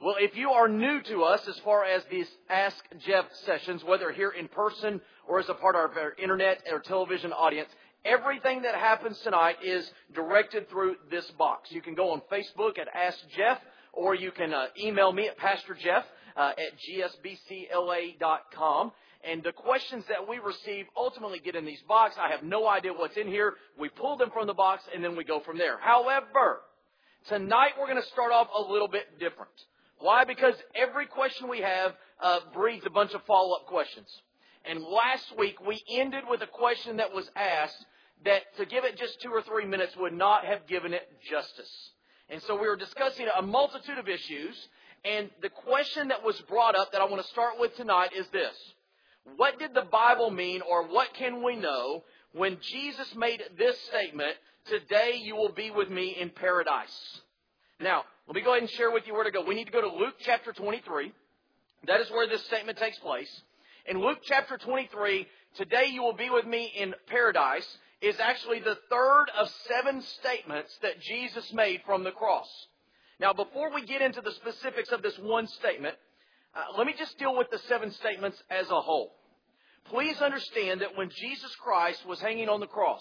Well, if you are new to us as far as these Ask Jeff sessions, whether here in person or as a part of our internet or television audience, everything that happens tonight is directed through this box. You can go on Facebook at Ask Jeff, or you can email me at Pastor Jeff at gsbcla.com. And the questions that we receive ultimately get in these boxes. I have no idea what's in here. We pull them from the box, and then we go from there. However, tonight we're going to start off a little bit different. Why? Because every question we have breeds a bunch of follow-up questions. And last week we ended with a question that was asked that to give it just 2 or 3 minutes would not have given it justice. And so we were discussing a multitude of issues. And the question that was brought up that I want to start with tonight is this. What did the Bible mean, or what can we know when Jesus made this statement, "Today you will be with me in paradise"? Now, let me go ahead and share with you where to go. We need to go to Luke chapter 23. That is where this statement takes place. In Luke chapter 23, "Today you will be with me in paradise," is actually the third of 7 statements that Jesus made from the cross. Now, before we get into the specifics of this one statement, let me just deal with the 7 statements as a whole. Please understand that when Jesus Christ was hanging on the cross,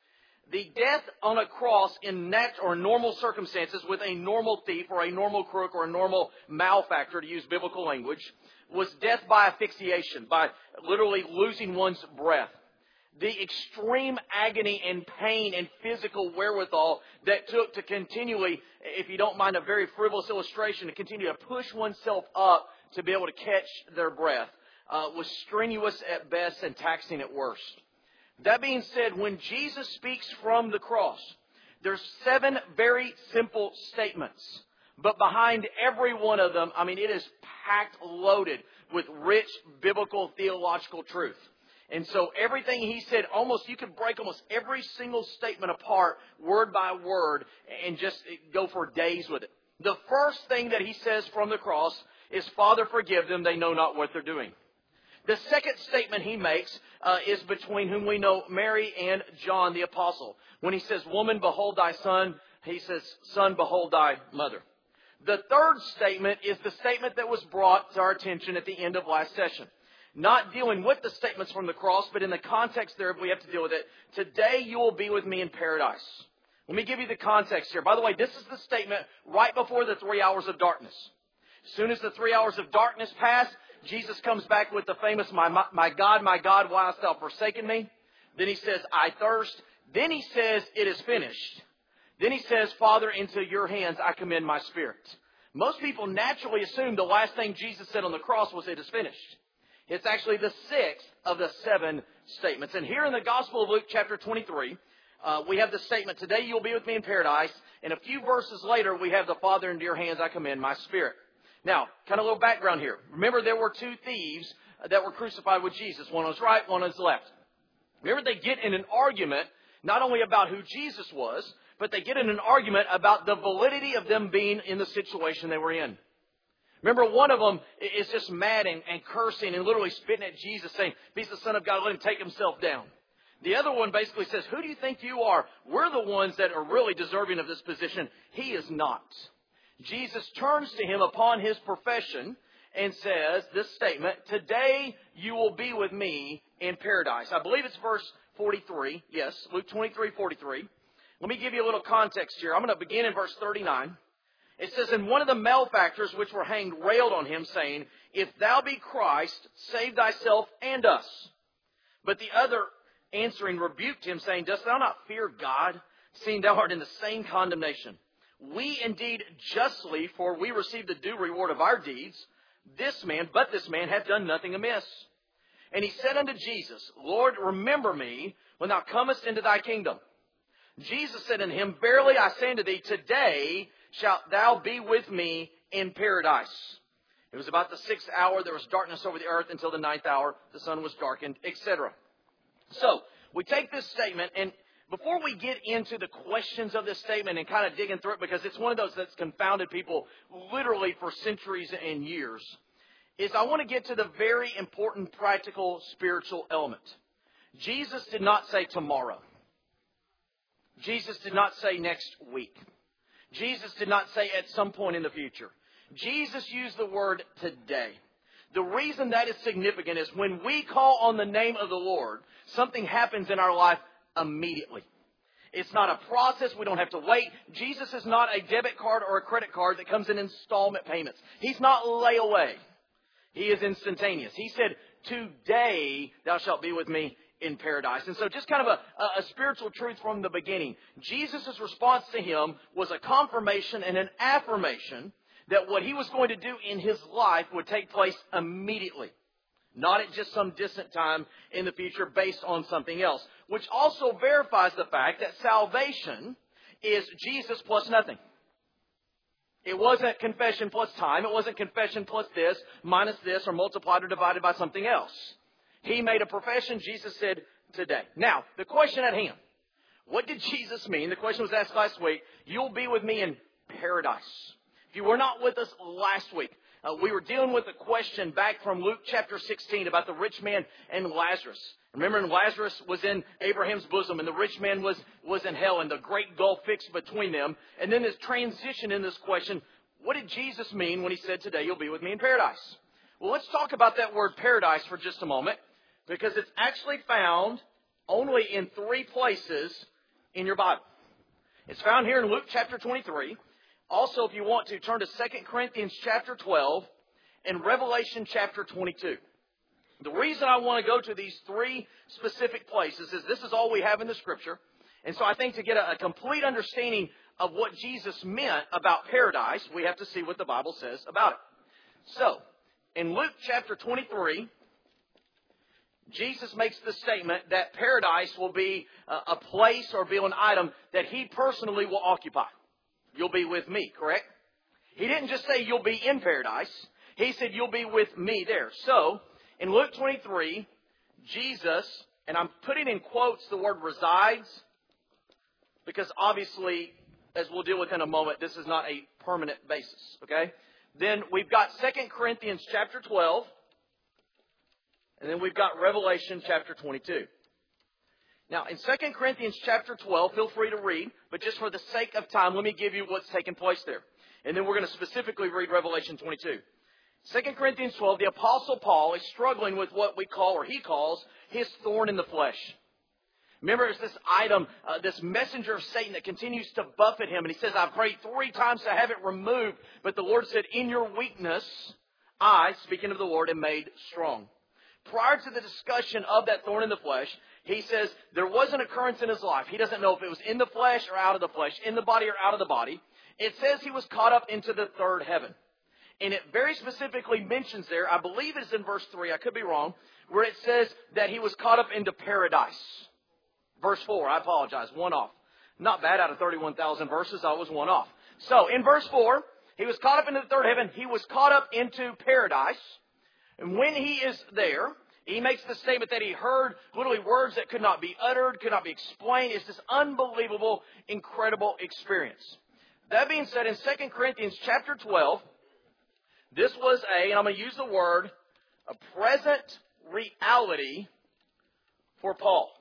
the death on a cross in normal circumstances with a normal thief or a normal crook or a normal malefactor, to use biblical language, was death by asphyxiation, by literally losing one's breath. The extreme agony and pain and physical wherewithal that took to continually, if you don't mind a very frivolous illustration, to continue to push oneself up to be able to catch their breath was strenuous at best and taxing at worst. That being said, when Jesus speaks from the cross, there's 7 very simple statements. But behind every one of them, it is packed, loaded with rich biblical theological truth. And so everything he said, you could break almost every single statement apart, word by word, and just go for days with it. The first thing that he says from the cross is, "Father, forgive them, they know not what they're doing." The second statement he makes is between whom we know Mary and John the Apostle. When he says, "Woman, behold thy son," he says, "Son, behold thy mother." The third statement is the statement that was brought to our attention at the end of last session. Not dealing with the statements from the cross, but in the context there, we have to deal with it. "Today you will be with me in paradise." Let me give you the context here. By the way, this is the statement right before the 3 hours of darkness. As soon as the 3 hours of darkness pass, Jesus comes back with the famous, my God, why hast thou forsaken me?" Then he says, "I thirst." Then he says, "It is finished." Then he says, "Father, into your hands I commend my spirit." Most people naturally assume the last thing Jesus said on the cross was, "It is finished." It's actually the 6th of the 7 statements. And here in the Gospel of Luke chapter 23, we have the statement, "Today you will be with me in paradise." And a few verses later, we have the "Father, into your hands I commend my spirit." Now, kind of a little background here. Remember, there were 2 thieves that were crucified with Jesus. One on his right, one on his left. Remember, they get in an argument not only about who Jesus was, but they get in an argument about the validity of them being in the situation they were in. Remember, one of them is just mad and cursing and literally spitting at Jesus, saying, "If he's the Son of God, let him take himself down." The other one basically says, "Who do you think you are? We're the ones that are really deserving of this position. He is not." Jesus turns to him upon his profession and says this statement, "Today you will be with me in paradise." I believe it's verse 43. Yes, Luke 23:43. Let me give you a little context here. I'm going to begin in verse 39. It says, "And one of the malefactors which were hanged railed on him, saying, If thou be Christ, save thyself and us. But the other answering rebuked him, saying, Dost thou not fear God, seeing thou art in the same condemnation? We indeed justly, for we receive the due reward of our deeds. This man hath done nothing amiss. And he said unto Jesus, Lord, remember me when thou comest into thy kingdom. Jesus said unto him, Verily I say unto thee, today shalt thou be with me in paradise. It was about the 6th hour. There was darkness over the earth until the 9th hour. The sun was darkened, etc. So we take this statement, and before we get into the questions of this statement and kind of digging through it, because it's one of those that's confounded people literally for centuries and years, is I want to get to the very important practical spiritual element. Jesus did not say tomorrow. Jesus did not say next week. Jesus did not say at some point in the future. Jesus used the word today. The reason that is significant is when we call on the name of the Lord, something happens in our life immediately. It's not a process. We don't have to wait. Jesus is not a debit card or a credit card that comes in installment payments. He's not layaway. He is instantaneous. He said, today thou shalt be with me in paradise. And so just kind of a spiritual truth from the beginning. Jesus' response to him was a confirmation and an affirmation that what he was going to do in his life would take place immediately. Not at just some distant time in the future based on something else. Which also verifies the fact that salvation is Jesus plus nothing. It wasn't confession plus time. It wasn't confession plus this, minus this, or multiplied or divided by something else. He made a profession. Jesus said, today. Now, the question at hand. What did Jesus mean? The question was asked last week. You'll be with me in paradise. If you were not with us last week, we were dealing with a question back from Luke chapter 16 about the rich man and Lazarus. Remember, Lazarus was in Abraham's bosom and the rich man was in hell, and the great gulf fixed between them. And then this transition in this question, what did Jesus mean when he said, today you'll be with me in paradise? Well, let's talk about that word paradise for just a moment, because it's actually found only in 3 places in your Bible. It's found here in Luke chapter 23. Also, if you want to, turn to 2 Corinthians chapter 12 and Revelation chapter 22. The reason I want to go to these 3 specific places is this is all we have in the Scripture. And so I think to get a complete understanding of what Jesus meant about paradise, we have to see what the Bible says about it. So, in Luke chapter 23, Jesus makes the statement that paradise will be a place or be an item that he personally will occupy. You'll be with me, correct? He didn't just say you'll be in paradise. He said you'll be with me there. So, in Luke 23, Jesus, and I'm putting in quotes the word resides, because obviously, as we'll deal with in a moment, this is not a permanent basis, okay? Then we've got 2 Corinthians chapter 12, and then we've got Revelation chapter 22. Now, in 2 Corinthians chapter 12, feel free to read, but just for the sake of time, let me give you what's taken place there. And then we're going to specifically read Revelation 22. 2 Corinthians 12, the Apostle Paul is struggling with what we call, or he calls, his thorn in the flesh. Remember, it's this item, this messenger of Satan that continues to buffet him. And he says, I've prayed 3 times to have it removed. But the Lord said, in your weakness, I, speaking of the Lord, am made strong. Prior to the discussion of that thorn in the flesh, he says there was an occurrence in his life. He doesn't know if it was in the flesh or out of the flesh, in the body or out of the body. It says he was caught up into the 3rd heaven. And it very specifically mentions there, I believe it's in verse 3, I could be wrong, where it says that he was caught up into paradise. Verse 4, I apologize, 1 off. Not bad, out of 31,000 verses, I was 1 off. So, in verse 4, he was caught up into the 3rd heaven. He was caught up into paradise. And when he is there, he makes the statement that he heard literally words that could not be uttered, could not be explained. It's this unbelievable, incredible experience. That being said, in 2 Corinthians chapter 12, this was and I'm going to use the word, a present reality for Paul.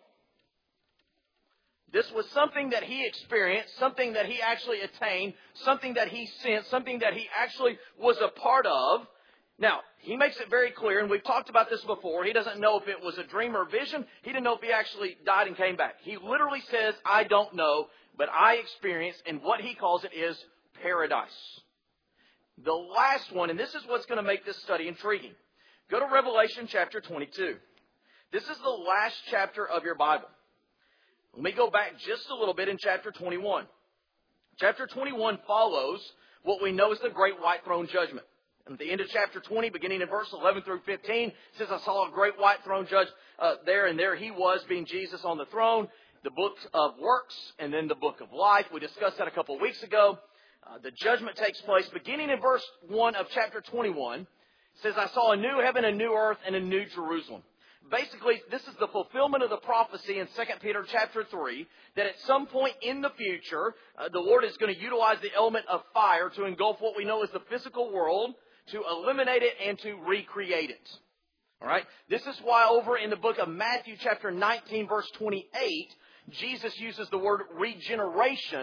This was something that he experienced, something that he actually attained, something that he sensed, something that he actually was a part of. Now, he makes it very clear, and we've talked about this before, he doesn't know if it was a dream or vision. He didn't know if he actually died and came back. He literally says, I don't know, but I experienced, and what he calls it is paradise. The last one, and this is what's going to make this study intriguing. Go to Revelation chapter 22. This is the last chapter of your Bible. Let me go back just a little bit in chapter 21. Chapter 21 follows what we know as the Great White Throne Judgment. And at the end of chapter 20, beginning in verse 11 through 15, it says, I saw a great white throne judge there, and there he was, being Jesus on the throne, the book of works, and then the book of life. We discussed that a couple of weeks ago. The judgment takes place beginning in verse 1 of chapter 21. It says, I saw a new heaven, a new earth, and a new Jerusalem. Basically, this is the fulfillment of the prophecy in 2 Peter chapter 3, that at some point in the future, the Lord is going to utilize the element of fire to engulf what we know as the physical world, to eliminate it and to recreate it. All right? This is why over in the book of Matthew chapter 19, verse 28, Jesus uses the word regeneration,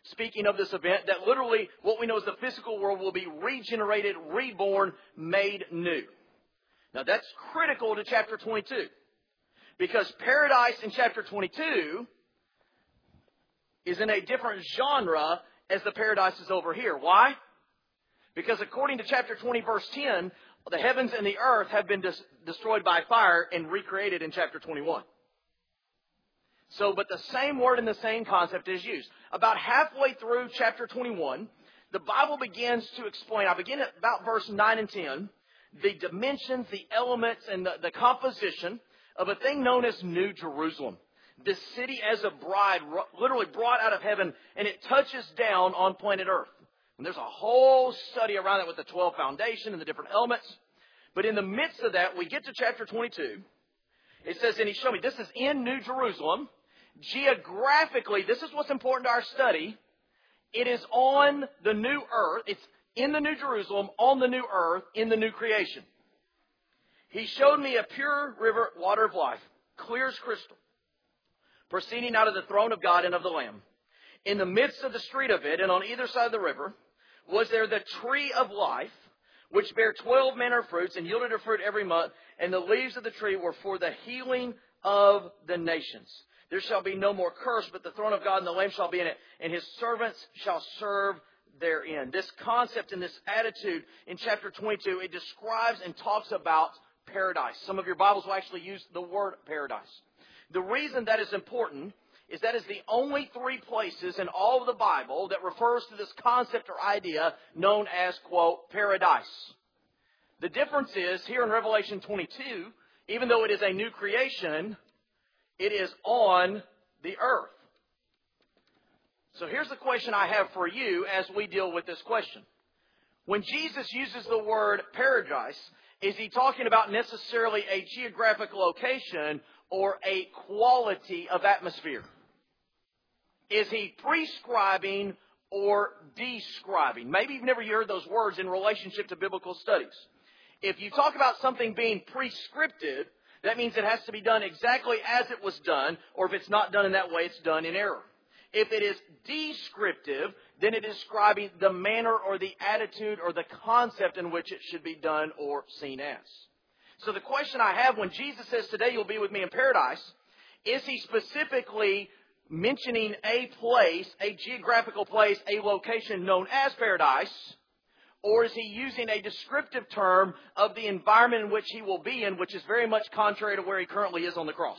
speaking of this event, that literally what we know as the physical world will be regenerated, reborn, made new. Now that's critical to chapter 22. Because paradise in chapter 22 is in a different genre as the paradise is over here. Why? Because according to chapter 20, verse 10, the heavens and the earth have been destroyed by fire and recreated in chapter 21. So, but the same word and the same concept is used. About halfway through chapter 21, the Bible begins to explain, I begin at about verse 9 and 10, the dimensions, the elements, and the composition of a thing known as New Jerusalem. This city as a bride, literally brought out of heaven, and it touches down on planet Earth. And there's a whole study around it with the 12 foundation and the different elements. But in the midst of that, we get to chapter 22. It says, and he showed me, this is in New Jerusalem. Geographically, this is what's important to our study. It is on the new earth. It's in the New Jerusalem, on the new earth, in the new creation. He showed me a pure river, water of life, clear as crystal, proceeding out of the throne of God and of the Lamb. In the midst of the street of it, and on either side of the river, was there the tree of life, which bare 12 manner of fruits, and yielded her fruit every month, and the leaves of the tree were for the healing of the nations. There shall be no more curse, but the throne of God and the Lamb shall be in it, and his servants shall serve therein. This concept and this attitude in chapter 22, it describes and talks about paradise. Some of your Bibles will actually use the word paradise. The reason that is important is that is the only three places in all of the Bible that refers to this concept or idea known as, quote, paradise. The difference is, here in Revelation 22, even though it is a new creation, it is on the earth. So here's the question I have for you as we deal with this question. When Jesus uses the word paradise, is he talking about necessarily a geographic location or a quality of atmosphere? Is he prescribing or describing? Maybe you've never heard those words in relationship to biblical studies. If you talk about something being prescriptive, that means it has to be done exactly as it was done, or if it's not done in that way, it's done in error. If it is descriptive, then it is describing the manner or the attitude or the concept in which it should be done or seen as. So the question I have when Jesus says, today you'll be with me in paradise, is he specifically mentioning a place, a geographical place, a location known as paradise, or is he using a descriptive term of the environment in which he will be in, which is very much contrary to where he currently is on the cross?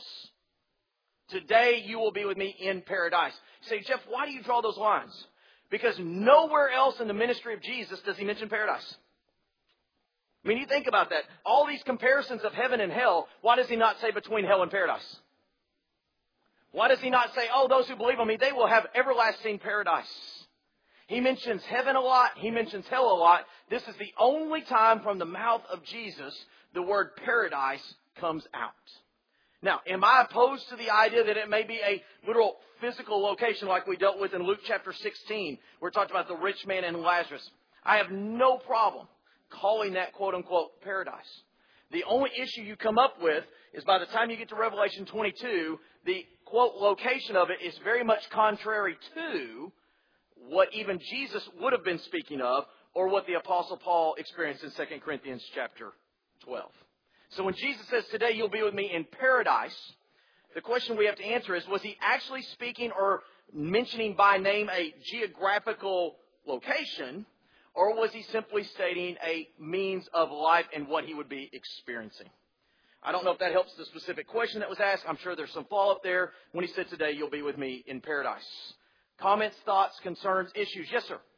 Today you will be with me in paradise. You say, Jeff, why do you draw those lines? Because nowhere else in the ministry of Jesus does he mention paradise. I mean, you think about that. All these comparisons of heaven and hell, why does he not say between hell and paradise? Why does he not say, oh, those who believe on me, they will have everlasting paradise? He mentions heaven a lot. He mentions hell a lot. This is the only time from the mouth of Jesus the word paradise comes out. Now, am I opposed to the idea that it may be a literal physical location like we dealt with in Luke chapter 16, where it talked about the rich man and Lazarus? I have no problem calling that quote-unquote paradise. The only issue you come up with is by the time you get to Revelation 22, the quote location of it is very much contrary to what even Jesus would have been speaking of, or what the Apostle Paul experienced in 2 Corinthians chapter 12. So when Jesus says, today you'll be with me in paradise, the question we have to answer is, was he actually speaking or mentioning by name a geographical location, or was he simply stating a means of life and what he would be experiencing? I don't know if that helps the specific question that was asked. I'm sure there's some follow-up there when he said, today you'll be with me in paradise. Comments, thoughts, concerns, issues? Yes, sir.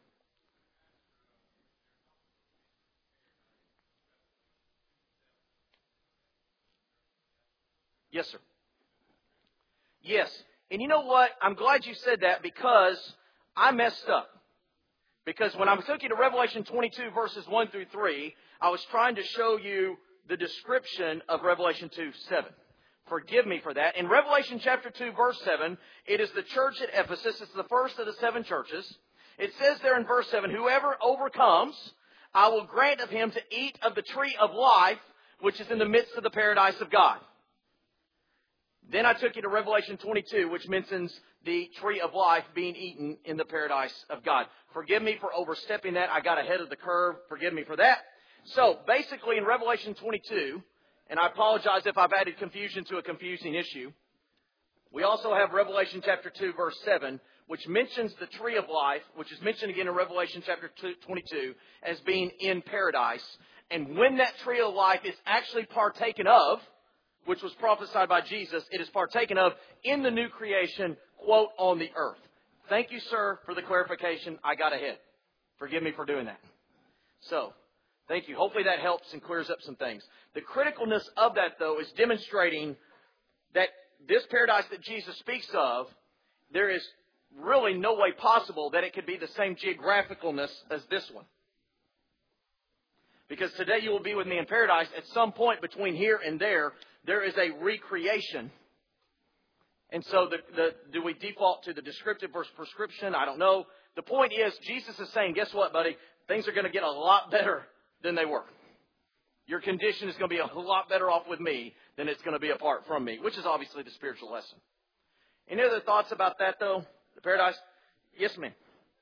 Yes, sir. Yes. And you know what? I'm glad you said that because I messed up. Because when I took you to Revelation 22 verses 1 through 3, I was trying to show you the description of Revelation 2:7. Forgive me for that. In Revelation chapter 2 verse 7, it is the church at Ephesus. It's the first of the 7 churches. It says there in verse 7, whoever overcomes, I will grant of him to eat of the tree of life, which is in the midst of the paradise of God. Then I took you to Revelation 22, which mentions the tree of life being eaten in the paradise of God. Forgive me for overstepping that. I got ahead of the curve. Forgive me for that. So, basically in Revelation 22, and I apologize if I've added confusion to a confusing issue, we also have Revelation chapter 2, verse 7, which mentions the tree of life, which is mentioned again in Revelation chapter 22, as being in paradise. And when that tree of life is actually partaken of, which was prophesied by Jesus, it is partaken of in the new creation, quote, on the earth. Thank you, sir, for the clarification. I got ahead. Forgive me for doing that. So, thank you. Hopefully that helps and clears up some things. The criticalness of that, though, is demonstrating that this paradise that Jesus speaks of, there is really no way possible that it could be the same geographicalness as this one. Because today you will be with me in paradise. At some point between here and there is a recreation. And so do we default to the descriptive versus prescription? I don't know. The point is, Jesus is saying, guess what, buddy? Things are going to get a lot better than they were. Your condition is going to be a lot better off with me than it's going to be apart from me, which is obviously the spiritual lesson. Any other thoughts about that, though? The paradise? Yes, ma'am.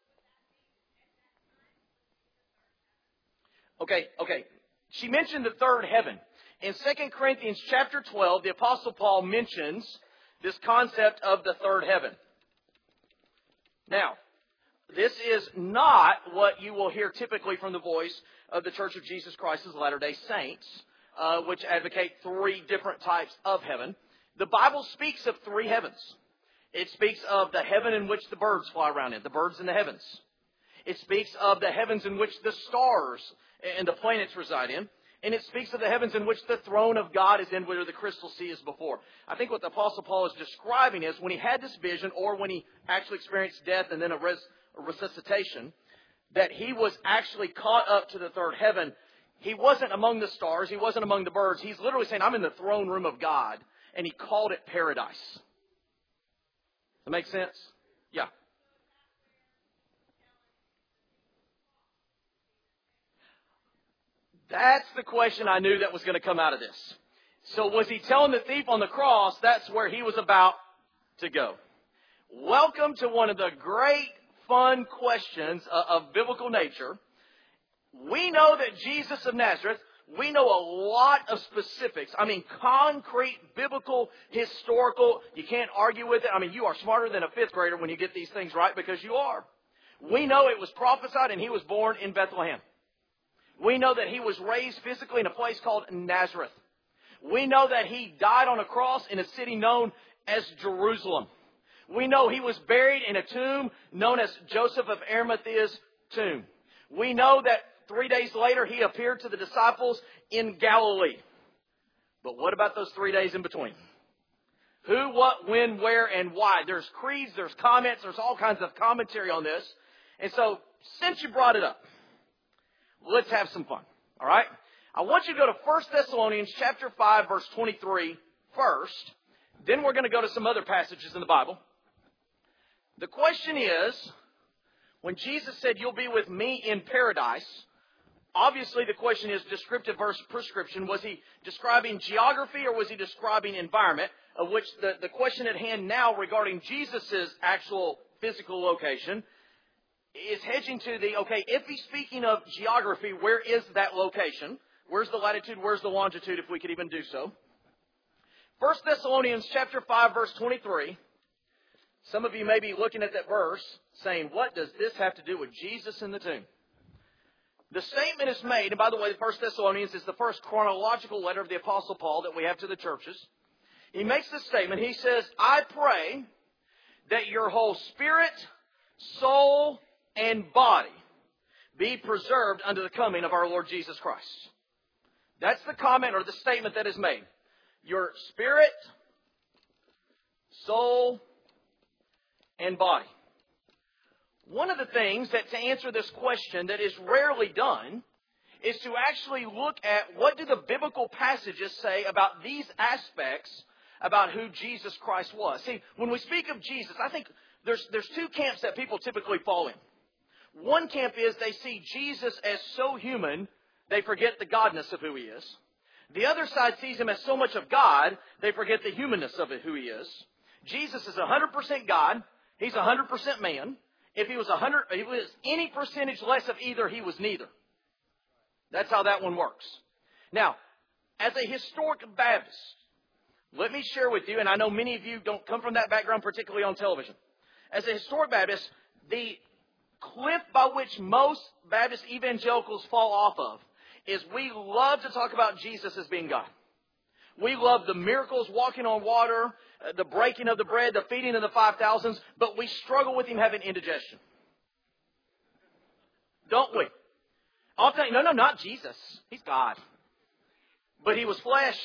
Okay. She mentioned the third heaven. In 2 Corinthians chapter 12, the Apostle Paul mentions this concept of the third heaven. Now, this is not what you will hear typically from the voice of the Church of Jesus Christ of Latter-day Saints, which advocate three different types of heaven. The Bible speaks of three heavens. It speaks of the heaven in which the birds fly around in, the birds in the heavens. It speaks of the heavens in which the stars and the planets reside in. And it speaks of the heavens in which the throne of God is in, where the crystal sea is before. I think what the Apostle Paul is describing is when he had this vision, or when he actually experienced death and then a resuscitation, that he was actually caught up to the third heaven. He wasn't among the stars. He wasn't among the birds. He's literally saying, I'm in the throne room of God. And he called it paradise. That makes sense? Yeah. That's the question I knew that was going to come out of this. So was he telling the thief on the cross that's where he was about to go? Welcome to one of the great fun questions of biblical nature. We know that Jesus of Nazareth, we know a lot of specifics. I mean, concrete, biblical, historical. You can't argue with it. I mean, you are smarter than a fifth grader when you get these things right, because you are. We know it was prophesied and he was born in Bethlehem. We know that he was raised physically in a place called Nazareth. We know that he died on a cross in a city known as Jerusalem. We know he was buried in a tomb known as Joseph of Arimathea's tomb. We know that 3 days later he appeared to the disciples in Galilee. But what about those 3 days in between? Who, what, when, where, and why? There's creeds, there's comments, there's all kinds of commentary on this. And so, since you brought it up, let's have some fun. All right? I want you to go to 1 Thessalonians chapter 5, verse 23 first. Then we're going to go to some other passages in the Bible. The question is, when Jesus said, you'll be with me in paradise, obviously the question is descriptive versus prescription. Was he describing geography or was he describing environment? Of which the question at hand now regarding Jesus' actual physical location is hedging to if he's speaking of geography, where is that location? Where's the latitude? Where's the longitude, if we could even do so? 1 Thessalonians chapter 5, verse 23. Some of you may be looking at that verse saying, what does this have to do with Jesus in the tomb? The statement is made, and by the way, 1 Thessalonians is the first chronological letter of the Apostle Paul that we have to the churches. He makes this statement. He says, I pray that your whole spirit, soul, and body be preserved unto the coming of our Lord Jesus Christ. That's the comment or the statement that is made. Your spirit, soul, and body. One of the things that to answer this question that is rarely done is to actually look at what do the biblical passages say about these aspects about who Jesus Christ was. See, when we speak of Jesus, I think there's two camps that people typically fall in. One camp is they see Jesus as so human, they forget the godness of who he is. The other side sees him as so much of God, they forget the humanness of it, who he is. Jesus is 100% God. He's 100% man. If he was any percentage less of either, he was neither. That's how that one works. Now, as a historic Baptist, let me share with you, and I know many of you don't come from that background, particularly on television. As a historic Baptist, the cliff by which most Baptist evangelicals fall off of is we love to talk about Jesus as being God. We love the miracles, walking on water, the breaking of the bread, the feeding of the 5,000s, but we struggle with him having indigestion. Don't we? I'll tell you, no, not Jesus. He's God. But he was flesh.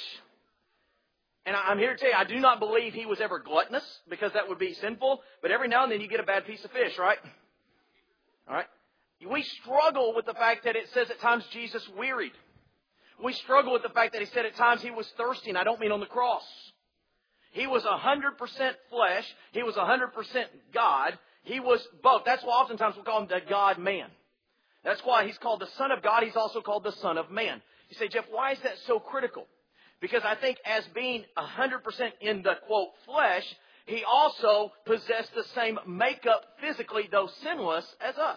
And I'm here to tell you, I do not believe he was ever gluttonous, because that would be sinful. But every now and then you get a bad piece of fish, right? All right? We struggle with the fact that it says at times Jesus wearied. We struggle with the fact that he said at times he was thirsty, and I don't mean on the cross. He was 100% flesh. He was 100% God. He was both. That's why oftentimes we call him the God-man. That's why he's called the Son of God. He's also called the Son of Man. You say, Jeff, why is that so critical? Because I think as being 100% in the, quote, flesh, he also possessed the same makeup physically, though sinless, as us.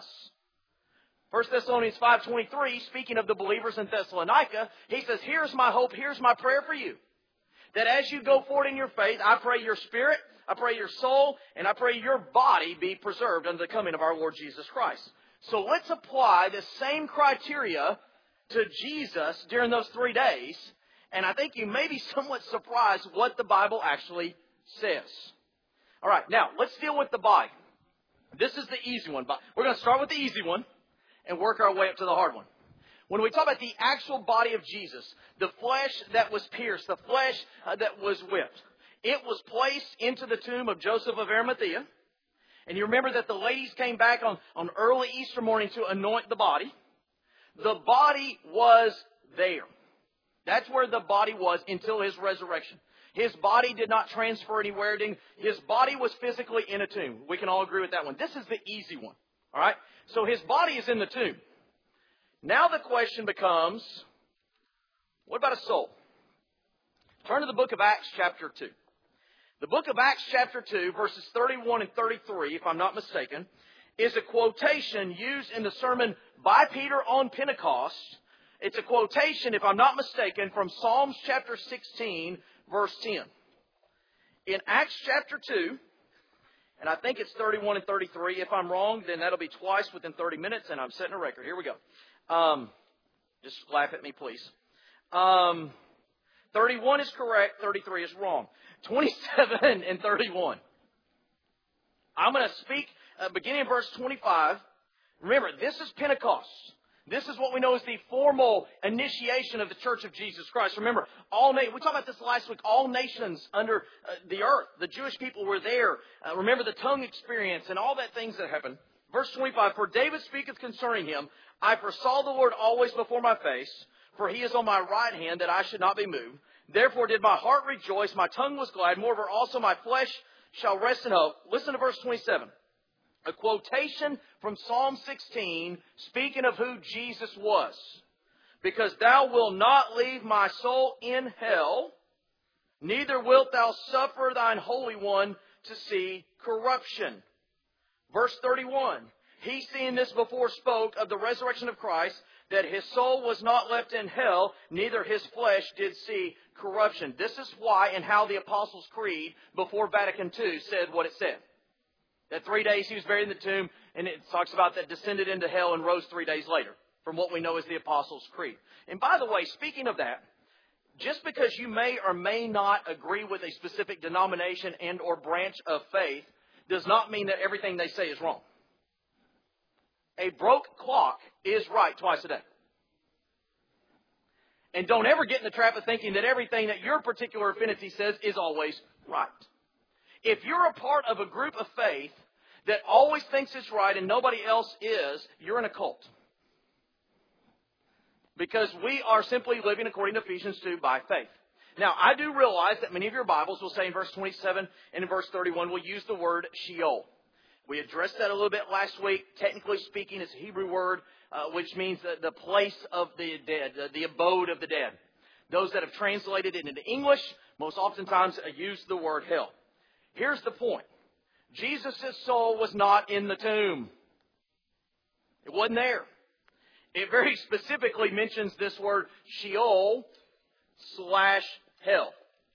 1 Thessalonians 5:23, speaking of the believers in Thessalonica, he says, here's my hope, here's my prayer for you. That as you go forward in your faith, I pray your spirit, I pray your soul, and I pray your body be preserved unto the coming of our Lord Jesus Christ. So let's apply the same criteria to Jesus during those 3 days, and I think you may be somewhat surprised what the Bible actually says. All right, now let's deal with the body. This is the easy one. We're going to start with the easy one and work our way up to the hard one. When we talk about the actual body of Jesus, the flesh that was pierced, the flesh that was whipped, it was placed into the tomb of Joseph of Arimathea. And you remember that the ladies came back on early Easter morning to anoint the body. The body was there. That's where the body was until his resurrection. His body did not transfer anywhere. His body was physically in a tomb. We can all agree with that one. This is the easy one. All right? So his body is in the tomb. Now the question becomes, what about a soul? Turn to the book of Acts chapter 2. The book of Acts chapter 2, verses 31 and 33, if I'm not mistaken, is a quotation used in the sermon by Peter on Pentecost. It's a quotation, if I'm not mistaken, from Psalms chapter 16, verse 10. In Acts chapter 2, and I think it's 31 and 33. If I'm wrong, then that'll be twice within 30 minutes, and I'm setting a record. Here we go. Just laugh at me, please. 31 is correct. 33 is wrong. 27 and 31. I'm going to speak beginning in verse 25. Remember, this is Pentecost. This is what we know as the formal initiation of the Church of Jesus Christ. Remember, we talked about this last week. All nations under the earth, the Jewish people were there. Remember the tongue experience and all that things that happened. Verse 25, for David speaketh concerning him, I foresaw the Lord always before my face, for he is on my right hand, that I should not be moved. Therefore did my heart rejoice, my tongue was glad. Moreover, also my flesh shall rest in hope. Listen to verse 27. A quotation from Psalm 16, speaking of who Jesus was. Because thou wilt not leave my soul in hell, neither wilt thou suffer thine Holy One to see corruption. Verse 31. He, seeing this before, spoke of the resurrection of Christ, that his soul was not left in hell, neither his flesh did see corruption. This is why and how the Apostles' Creed before Vatican II said what it said. That 3 days he was buried in the tomb, and it talks about that descended into hell and rose 3 days later, from what we know as the Apostles' Creed. And by the way, speaking of that, just because you may or may not agree with a specific denomination and or branch of faith, does not mean that everything they say is wrong. A broke clock is right twice a day. And don't ever get in the trap of thinking that everything that your particular affinity says is always right. If you're a part of a group of faith that always thinks it's right and nobody else is, you're in a cult. Because we are simply living according to Ephesians 2 by faith. Now, I do realize that many of your Bibles will say in verse 27 and in verse 31 will use the word Sheol. We addressed that a little bit last week. Technically speaking, it's a Hebrew word which means the place of the dead, the abode of the dead. Those that have translated it into English, most oftentimes use the word hell. Here's the point. Jesus' soul was not in the tomb. It wasn't there. It very specifically mentions this word Sheol/hell.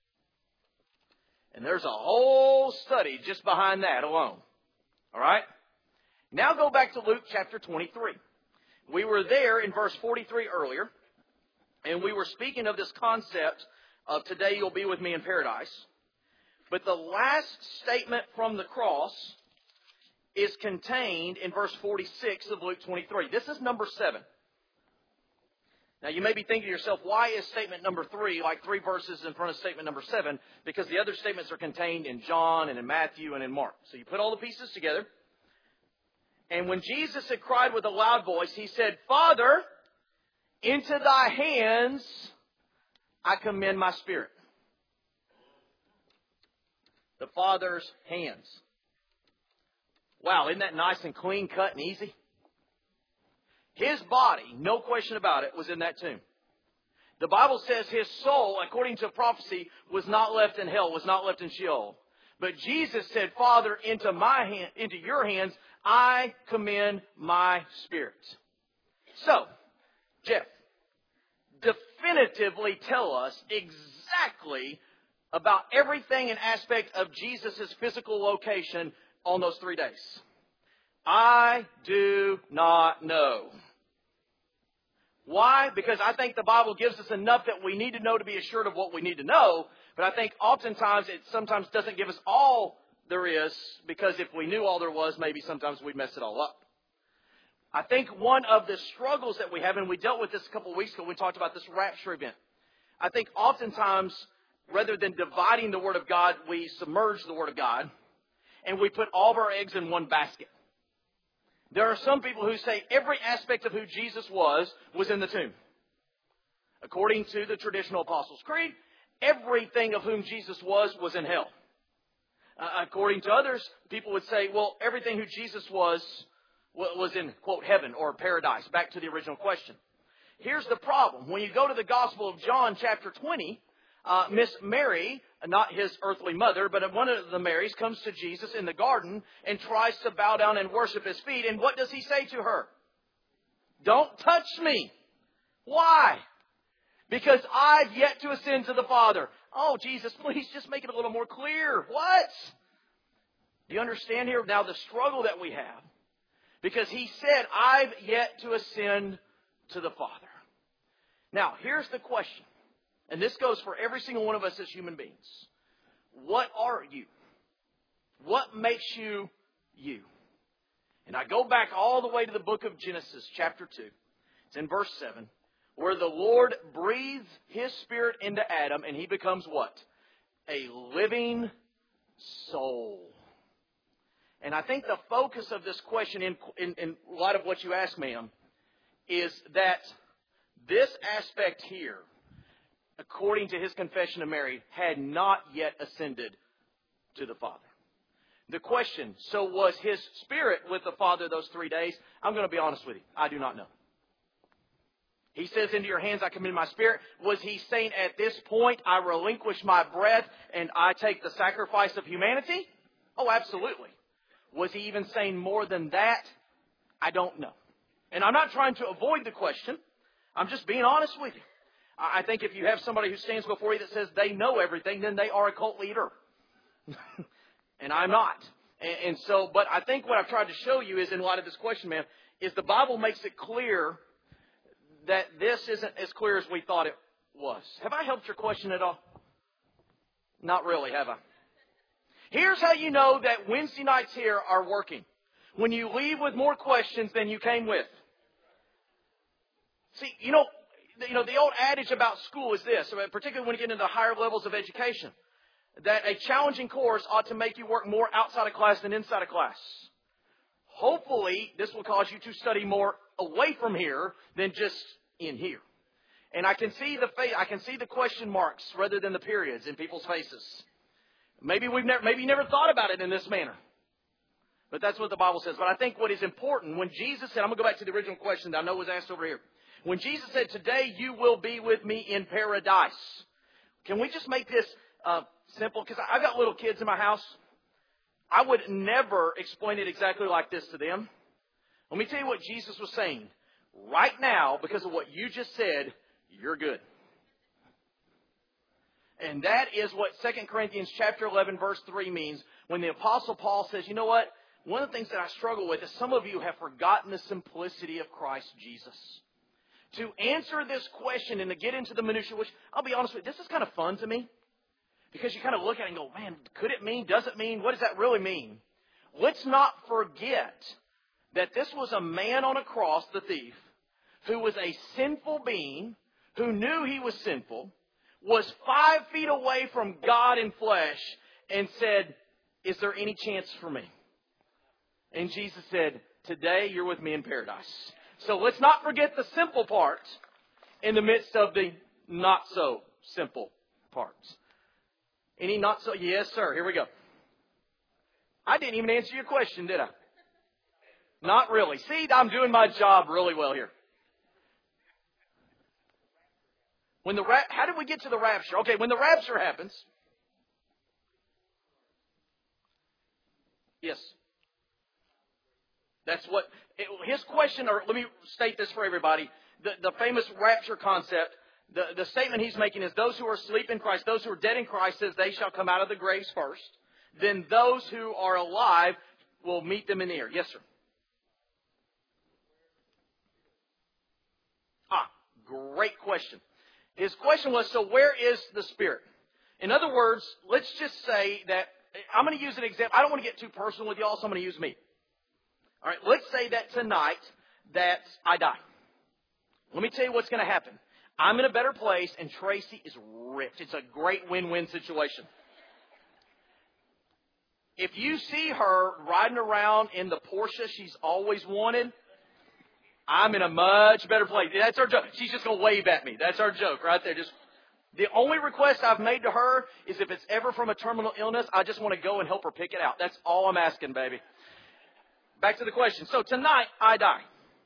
And there's a whole study just behind that alone. All right? Now go back to Luke chapter 23. We were there in verse 43 earlier, and we were speaking of this concept of today you'll be with me in paradise. But the last statement from the cross is contained in verse 46 of Luke 23. This is number 7. Now, you may be thinking to yourself, why is statement number 3 like 3 verses in front of statement number 7? Because the other statements are contained in John and in Matthew and in Mark. So you put all the pieces together. And when Jesus had cried with a loud voice, he said, Father, into thy hands I commend my spirit. The Father's hands. Wow, isn't that nice and clean cut and easy? His body, no question about it, was in that tomb. The Bible says his soul, according to prophecy, was not left in hell, was not left in Sheol. But Jesus said, Father, into your hands I commend my spirit. So, Jeff, definitively tell us exactly about everything and aspect of Jesus' physical location on those 3 days. I do not know. Why? Because I think the Bible gives us enough that we need to know to be assured of what we need to know. But I think oftentimes it sometimes doesn't give us all there is, because if we knew all there was, maybe sometimes we'd mess it all up. I think one of the struggles that we have, and we dealt with this a couple of weeks ago when we talked about this rapture event. I think oftentimes, rather than dividing the Word of God, we submerge the Word of God, and we put all of our eggs in one basket. There are some people who say every aspect of who Jesus was in the tomb. According to the traditional Apostles' Creed, everything of whom Jesus was in hell. According to others, people would say, well, everything who Jesus was in, quote, heaven or paradise. Back to the original question. Here's the problem. When you go to the Gospel of John, chapter 20, Miss Mary, not his earthly mother, but one of the Marys, comes to Jesus in the garden and tries to bow down and worship his feet. And what does he say to her? Don't touch me. Why? Because I've yet to ascend to the Father. Oh, Jesus, please just make it a little more clear. What? Do you understand here now the struggle that we have? Because he said, I've yet to ascend to the Father. Now, here's the question. And this goes for every single one of us as human beings. What are you? What makes you you? And I go back all the way to the book of Genesis, chapter 2. It's in verse 7. Where the Lord breathes His Spirit into Adam, and he becomes what? A living soul. And I think the focus of this question, in light of what you asked, ma'am, is that this aspect here, according to his confession of Mary, had not yet ascended to the Father. The question, so was his spirit with the Father those 3 days? I'm going to be honest with you. I do not know. He says, into your hands I commend my spirit. Was he saying at this point, I relinquish my breath and I take the sacrifice of humanity? Oh, absolutely. Was he even saying more than that? I don't know. And I'm not trying to avoid the question. I'm just being honest with you. I think if you have somebody who stands before you that says they know everything, then they are a cult leader. And I'm not. And so, but I think what I've tried to show you is, in light of this question, man, is the Bible makes it clear that this isn't as clear as we thought it was. Have I helped your question at all? Not really, have I? Here's how you know that Wednesday nights here are working. When you leave with more questions than you came with. See, you know, the old adage about school is this, particularly when you get into higher levels of education, that a challenging course ought to make you work more outside of class than inside of class. Hopefully, this will cause you to study more away from here than just in here. And I can see the question marks rather than the periods in people's faces. Maybe you never thought about it in this manner. But that's what the Bible says. But I think what is important, when Jesus said, I'm going to go back to the original question that I know was asked over here. When Jesus said, today you will be with me in paradise. Can we just make this simple? Because I've got little kids in my house. I would never explain it exactly like this to them. Let me tell you what Jesus was saying. Right now, because of what you just said, you're good. And that is what 2 Corinthians chapter 11, verse 3 means when the Apostle Paul says, you know what? One of the things that I struggle with is some of you have forgotten the simplicity of Christ Jesus. To answer this question and to get into the minutiae, which I'll be honest with you, this is kind of fun to me. Because you kind of look at it and go, man, could it mean? Does it mean? What does that really mean? Let's not forget that this was a man on a cross, the thief, who was a sinful being, who knew he was sinful, was 5 feet away from God in flesh, and said, is there any chance for me? And Jesus said, today you're with me in paradise. So let's not forget the simple part in the midst of the not so simple parts. Any not so? Yes, sir. Here we go. I didn't even answer your question, did I? Not really. See, I'm doing my job really well here. How did we get to the rapture? Okay, when the rapture happens. Yes. That's what his question, or let me state this for everybody. The famous rapture concept, the statement he's making is those who are asleep in Christ, those who are dead in Christ, says they shall come out of the graves first. Then those who are alive will meet them in the air. Yes, sir. Great question. His question was, so where is the Spirit? In other words, let's just say that, I'm going to use an example. I don't want to get too personal with y'all, so I'm going to use me. All right, let's say that tonight that I die. Let me tell you what's going to happen. I'm in a better place, and Tracy is rich. It's a great win-win situation. If you see her riding around in the Porsche she's always wanted, I'm in a much better place. That's our joke. She's just going to wave at me. That's our joke right there. Just the only request I've made to her is if it's ever from a terminal illness, I just want to go and help her pick it out. That's all I'm asking, baby. Back to the question. So tonight, I die.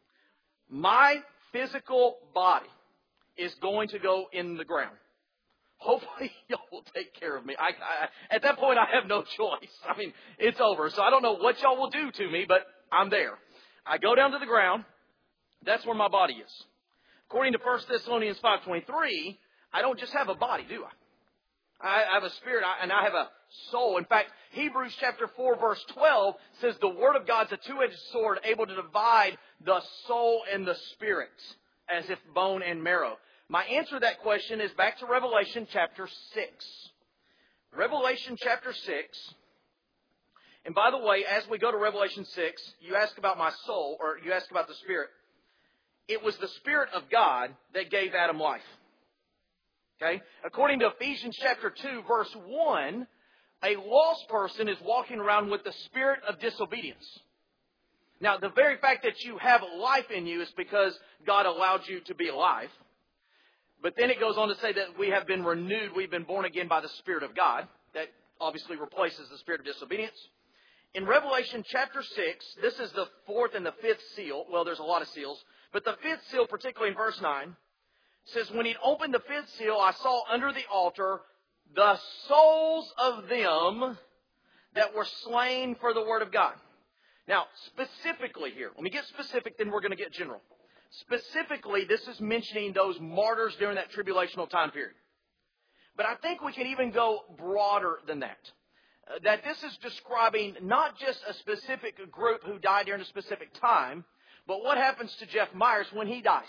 My physical body is going to go in the ground. Hopefully, y'all will take care of me. At that point, I have no choice. I mean, it's over. So I don't know what y'all will do to me, but I'm there. I go down to the ground. That's where my body is. According to 1 Thessalonians 5:23, I don't just have a body, do I? I have a spirit and I have a soul. In fact, Hebrews chapter 4 verse 12 says the Word of God's a two-edged sword able to divide the soul and the spirit as if bone and marrow. My answer to that question is back to Revelation chapter 6. Revelation chapter 6. And by the way, as we go to Revelation 6, you ask about my soul, or you ask about the spirit. It was the Spirit of God that gave Adam life. Okay? According to Ephesians chapter 2, verse 1, a lost person is walking around with the spirit of disobedience. Now, the very fact that you have life in you is because God allowed you to be alive. But then it goes on to say that we have been renewed, we've been born again by the Spirit of God. That obviously replaces the spirit of disobedience. In Revelation chapter 6, this is the fourth and the fifth seal. Well, there's a lot of seals. But the fifth seal, particularly in verse 9, says, when he opened the fifth seal, I saw under the altar the souls of them that were slain for the word of God. Now, specifically here, let me get specific, then we're going to get general. Specifically, this is mentioning those martyrs during that tribulational time period. But I think we can even go broader than that. That this is describing not just a specific group who died during a specific time, but what happens to Jeff Myers when he dies?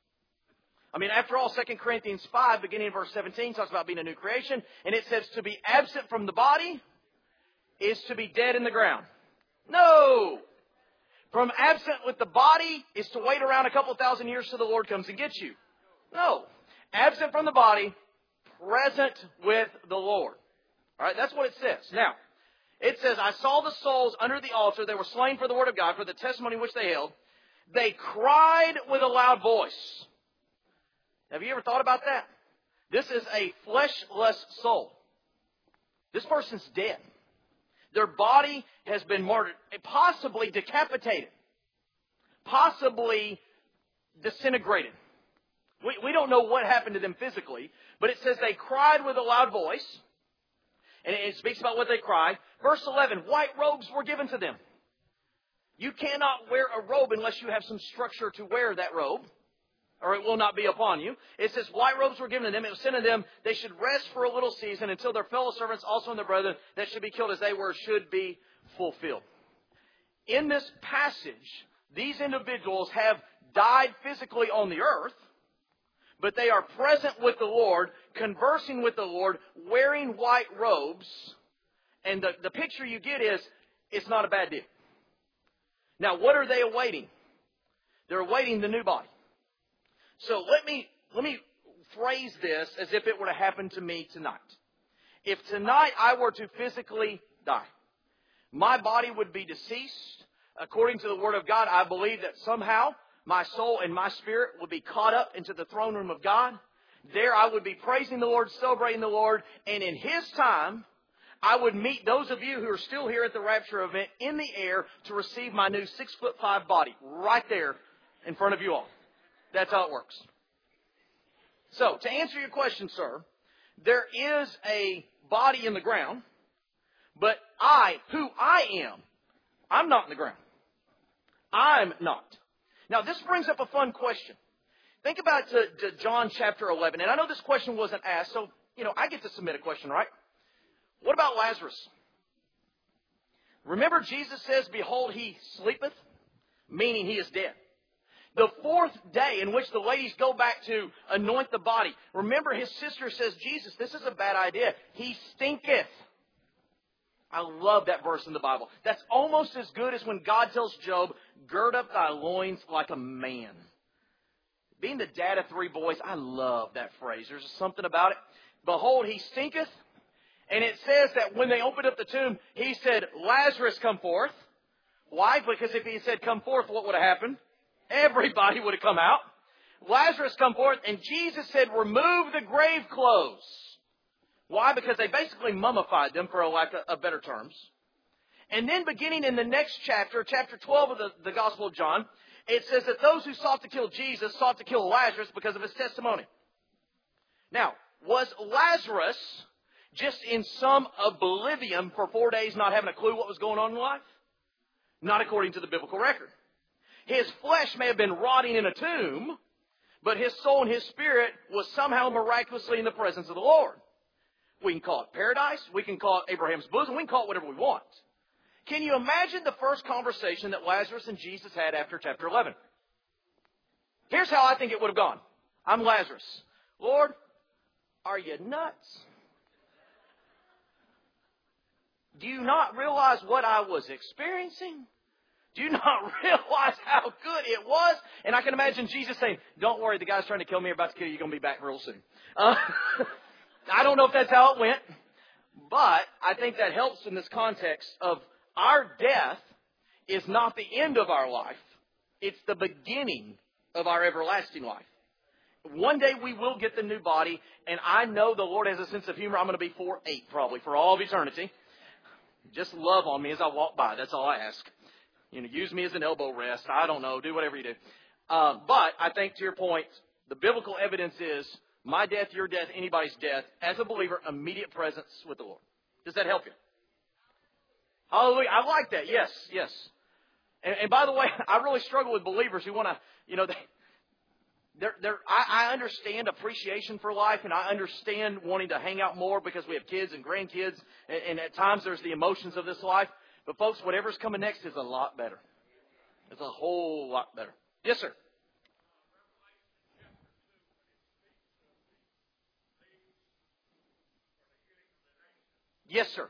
I mean, after all, 2 Corinthians 5, beginning in verse 17, talks about being a new creation. And it says to be absent from the body is to be dead in the ground. No! From absent with the body is to wait around a couple thousand years till the Lord comes and gets you. No. Absent from the body, present with the Lord. All right, that's what it says. Now, it says, I saw the souls under the altar. They were slain for the word of God, for the testimony which they held. They cried with a loud voice. Have you ever thought about that? This is a fleshless soul. This person's dead. Their body has been martyred, possibly decapitated, possibly disintegrated. We don't know what happened to them physically, but it says they cried with a loud voice, and it speaks about what they cried. Verse 11, white robes were given to them. You cannot wear a robe unless you have some structure to wear that robe, or it will not be upon you. It says white robes were given to them. It was said to them they should rest for a little season until their fellow servants, also and their brethren that should be killed as they were, should be fulfilled. In this passage, these individuals have died physically on the earth, but they are present with the Lord, conversing with the Lord, wearing white robes. And the picture you get is, it's not a bad deal. Now, what are they awaiting? They're awaiting the new body. So let me phrase this as if it were to happen to me tonight. If tonight I were to physically die, my body would be deceased. According to the Word of God, I believe that somehow my soul and my spirit would be caught up into the throne room of God. There I would be praising the Lord, celebrating the Lord, and in His time, I would meet those of you who are still here at the rapture event in the air to receive my new 6'5" body right there in front of you all. That's how it works. So, to answer your question, sir, there is a body in the ground, but who I am, I'm not in the ground. I'm not. Now, this brings up a fun question. Think about to John chapter 11. And I know this question wasn't asked, so, I get to submit a question, right? What about Lazarus? Remember Jesus says, behold, he sleepeth, meaning he is dead. The fourth day in which the ladies go back to anoint the body. Remember his sister says, Jesus, this is a bad idea. He stinketh. I love that verse in the Bible. That's almost as good as when God tells Job, gird up thy loins like a man. Being the dad of 3 boys, I love that phrase. There's something about it. Behold, he stinketh. And it says that when they opened up the tomb, he said, Lazarus, come forth. Why? Because if he said, come forth, what would have happened? Everybody would have come out. Lazarus, come forth. And Jesus said, remove the grave clothes. Why? Because they basically mummified them, for lack of better terms. And then beginning in the next chapter, chapter 12 of the Gospel of John, it says that those who sought to kill Jesus sought to kill Lazarus because of his testimony. Now, was Lazarus just in some oblivion for 4 days, not having a clue what was going on in life? Not according to the biblical record. His flesh may have been rotting in a tomb, but his soul and his spirit was somehow miraculously in the presence of the Lord. We can call it paradise. We can call it Abraham's bosom. We can call it whatever we want. Can you imagine the first conversation that Lazarus and Jesus had after chapter 11? Here's how I think it would have gone. I'm Lazarus. Lord, are you nuts? Do you not realize what I was experiencing? Do you not realize how good it was? And I can imagine Jesus saying, don't worry, the guy's trying to kill me, about to kill you, you're going to be back real soon. I don't know if that's how it went, but I think that helps in this context of our death is not the end of our life. It's the beginning of our everlasting life. One day we will get the new body, and I know the Lord has a sense of humor. I'm going to be 4'8" probably for all of eternity. Just love on me as I walk by. That's all I ask. Use me as an elbow rest. I don't know. Do whatever you do. But I think to your point, the biblical evidence is my death, your death, anybody's death, as a believer, immediate presence with the Lord. Does that help you? Hallelujah. I like that. Yes, yes. And by the way, I really struggle with believers who want to, I understand appreciation for life, and I understand wanting to hang out more because we have kids and grandkids, and at times there's the emotions of this life. But folks, whatever's coming next is a lot better. It's a whole lot better. Yes, sir. Yes, sir.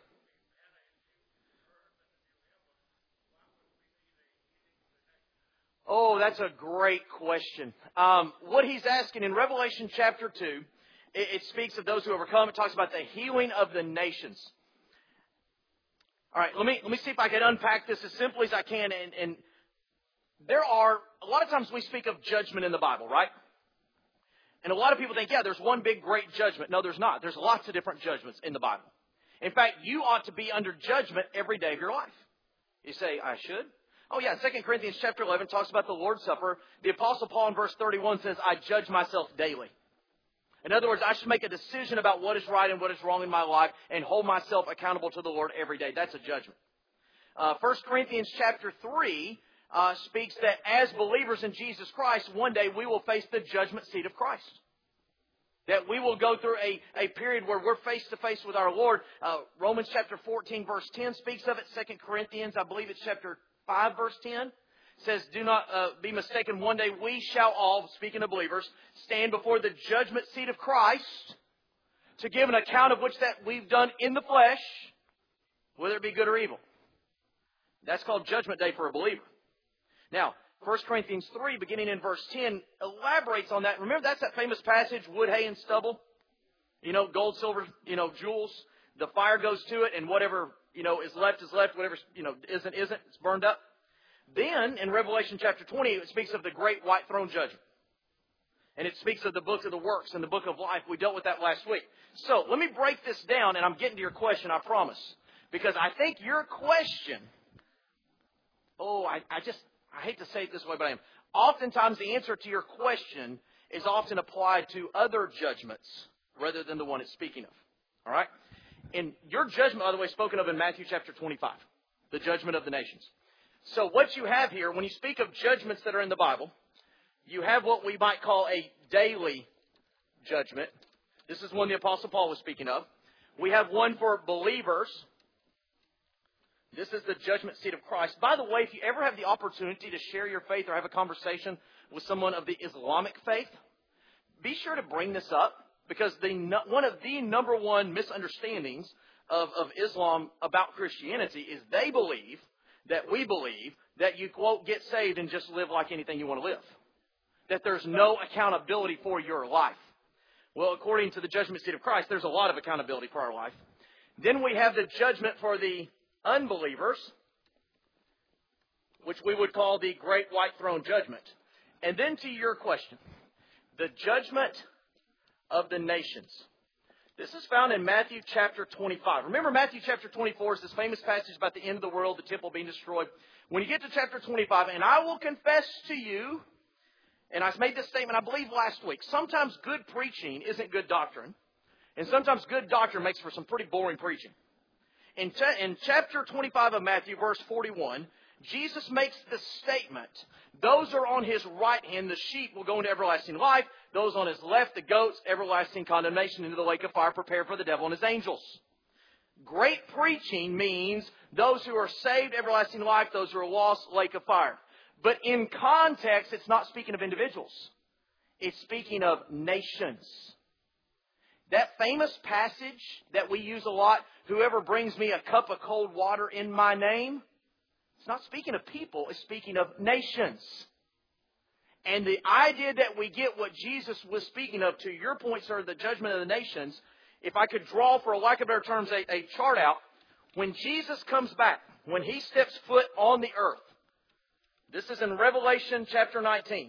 Oh, that's a great question. What he's asking in Revelation chapter 2, it speaks of those who overcome. It talks about the healing of the nations. All right, let me see if I can unpack this as simply as I can. And there are, a lot of times we speak of judgment in the Bible, right? And a lot of people think, yeah, there's one big great judgment. No, there's not. There's lots of different judgments in the Bible. In fact, you ought to be under judgment every day of your life. You say, I should? Oh yeah, 2 Corinthians chapter 11 talks about the Lord's Supper. The Apostle Paul in verse 31 says, I judge myself daily. In other words, I should make a decision about what is right and what is wrong in my life and hold myself accountable to the Lord every day. That's a judgment. 1 Corinthians chapter 3 speaks that as believers in Jesus Christ, one day we will face the judgment seat of Christ. That we will go through a period where we're face to face with our Lord. Romans chapter 14 verse 10 speaks of it. 2 Corinthians, I believe it's chapter 5 verse 10. Says, do not be mistaken. One day we shall all, speaking of believers, stand before the judgment seat of Christ to give an account of which that we've done in the flesh, whether it be good or evil. That's called judgment day for a believer. Now, 1 Corinthians 3, beginning in verse 10, elaborates on that. Remember, that's that famous passage, wood, hay, and stubble? Gold, silver, jewels. The fire goes to it, and whatever, is left, whatever, isn't, it's burned up. Then, in Revelation chapter 20, it speaks of the great white throne judgment. And it speaks of the book of the works and the book of life. We dealt with that last week. So, let me break this down, and I'm getting to your question, I promise. Because I think your question, I hate to say it this way, but I am. Oftentimes, the answer to your question is often applied to other judgments rather than the one it's speaking of. All right? And your judgment, by the way, is spoken of in Matthew chapter 25, the judgment of the nations. So what you have here, when you speak of judgments that are in the Bible, you have what we might call a daily judgment. This is one the Apostle Paul was speaking of. We have one for believers. This is the judgment seat of Christ. By the way, if you ever have the opportunity to share your faith or have a conversation with someone of the Islamic faith, be sure to bring this up, because one of the number one misunderstandings of Islam about Christianity is they believe that we believe that you, quote, get saved and just live like anything you want to live. That there's no accountability for your life. Well, according to the judgment seat of Christ, there's a lot of accountability for our life. Then we have the judgment for the unbelievers, which we would call the great white throne judgment. And then to your question, the judgment of the nations. This is found in Matthew chapter 25. Remember, Matthew chapter 24 is this famous passage about the end of the world, the temple being destroyed. When you get to chapter 25, and I will confess to you, and I made this statement, I believe, last week, sometimes good preaching isn't good doctrine, and sometimes good doctrine makes for some pretty boring preaching. In chapter 25 of Matthew, verse 41, Jesus makes the statement, those who are on his right hand, the sheep, will go into everlasting life. Those on his left, the goats, everlasting condemnation into the lake of fire prepared for the devil and his angels. Great preaching means those who are saved, everlasting life, those who are lost, lake of fire. But in context, it's not speaking of individuals. It's speaking of nations. That famous passage that we use a lot, whoever brings me a cup of cold water in my name, it's not speaking of people, it's speaking of nations. And the idea that we get what Jesus was speaking of, to your point, sir, the judgment of the nations, if I could draw, for lack of better terms, a chart out, when Jesus comes back, when he steps foot on the earth, this is in Revelation chapter 19.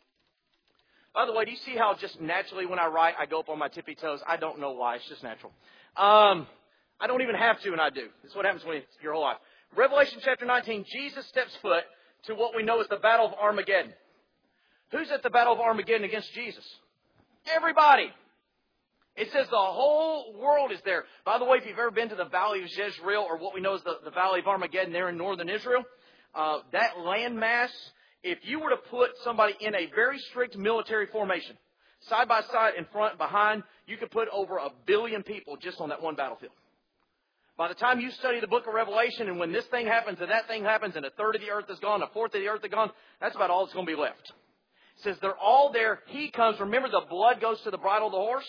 By the way, do you see how just naturally when I write, I go up on my tippy toes? I don't know why. It's just natural. I don't even have to, and I do. It's what happens when it's your whole life. Revelation chapter 19, Jesus steps foot to what we know as the Battle of Armageddon. Who's at the Battle of Armageddon against Jesus? Everybody. It says the whole world is there. By the way, if you've ever been to the Valley of Jezreel, or what we know as the Valley of Armageddon there in northern Israel, that landmass, if you were to put somebody in a very strict military formation, side by side, in front, behind, you could put over 1 billion people just on that one battlefield. By the time you study the book of Revelation, and when this thing happens and that thing happens, and a third of the earth is gone, a fourth of the earth is gone, that's about all that's going to be left. It says they're all there. He comes. Remember, the blood goes to the bridle of the horse?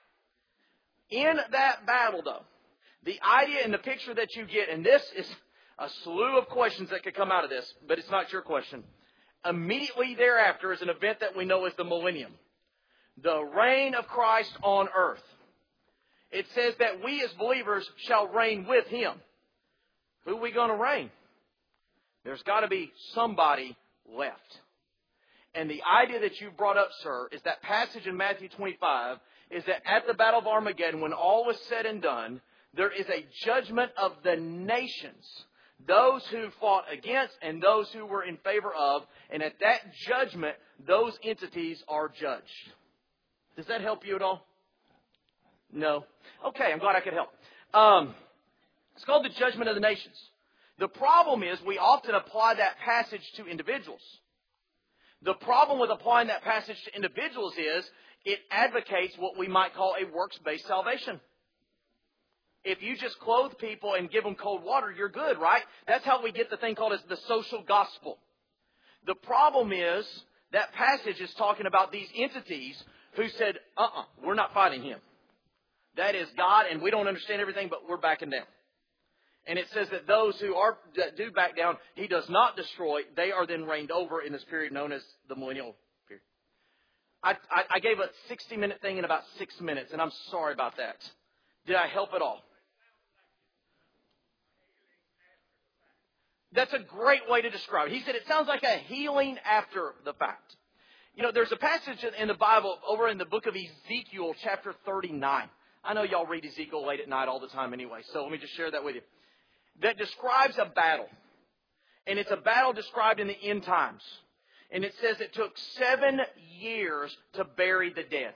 In that battle, though, the idea and the picture that you get, and this is a slew of questions that could come out of this, but it's not your question. Immediately thereafter is an event that we know as the millennium. The reign of Christ on earth. It says that we as believers shall reign with him. Who are we going to reign? There's got to be somebody left. And the idea that you brought up, sir, is that passage in Matthew 25, is that at the Battle of Armageddon, when all is said and done, there is a judgment of the nations. Those who fought against and those who were in favor of. And at that judgment, those entities are judged. Does that help you at all? No? Okay, I'm glad I could help. It's called the judgment of the nations. The problem is we often apply that passage to individuals. The problem with applying that passage to individuals is it advocates what we might call a works-based salvation. If you just clothe people and give them cold water, you're good, right? That's how we get the thing called as the social gospel. The problem is that passage is talking about these entities who said, we're not fighting him. That is God, and we don't understand everything, but we're backing down. And it says that those that do back down, he does not destroy. They are then reigned over in this period known as the millennial period. I gave a 60-minute thing in about 6 minutes, and I'm sorry about that. Did I help at all? That's a great way to describe it. He said it sounds like a healing after the fact. You know, there's a passage in the Bible over in the book of Ezekiel, chapter 39. I know y'all read Ezekiel late at night all the time anyway, so let me just share that with you. That describes a battle. And it's a battle described in the end times. And it says it took 7 years to bury the dead.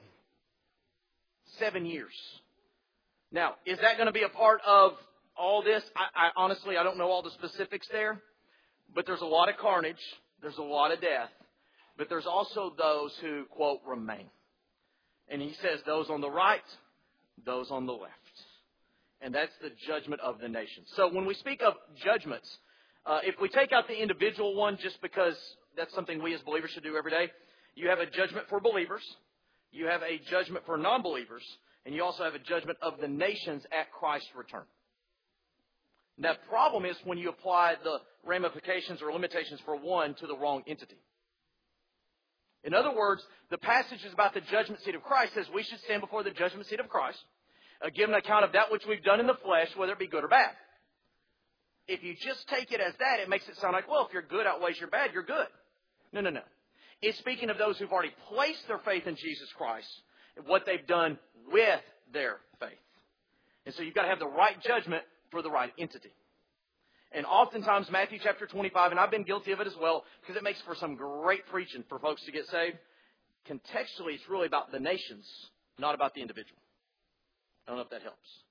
7 years. Now, is that going to be a part of all this? I honestly, I don't know all the specifics there. But there's a lot of carnage. There's a lot of death. But there's also those who, quote, remain. And he says those on the right, those on the left. And that's the judgment of the nations. So when we speak of judgments, if we take out the individual one, just because that's something we as believers should do every day, you have a judgment for believers, you have a judgment for non-believers, and you also have a judgment of the nations at Christ's return. And that problem is when you apply the ramifications or limitations for one to the wrong entity. In other words, the passage is about the judgment seat of Christ, says we should stand before the judgment seat of Christ, give an account of that which we've done in the flesh, whether it be good or bad. If you just take it as that, it makes it sound like, well, if your good outweighs your bad, you're good. No. It's speaking of those who've already placed their faith in Jesus Christ and what they've done with their faith. And so you've got to have the right judgment for the right entity. And oftentimes, Matthew chapter 25, and I've been guilty of it as well, because it makes for some great preaching for folks to get saved. Contextually, it's really about the nations, not about the individual. I don't know if that helps.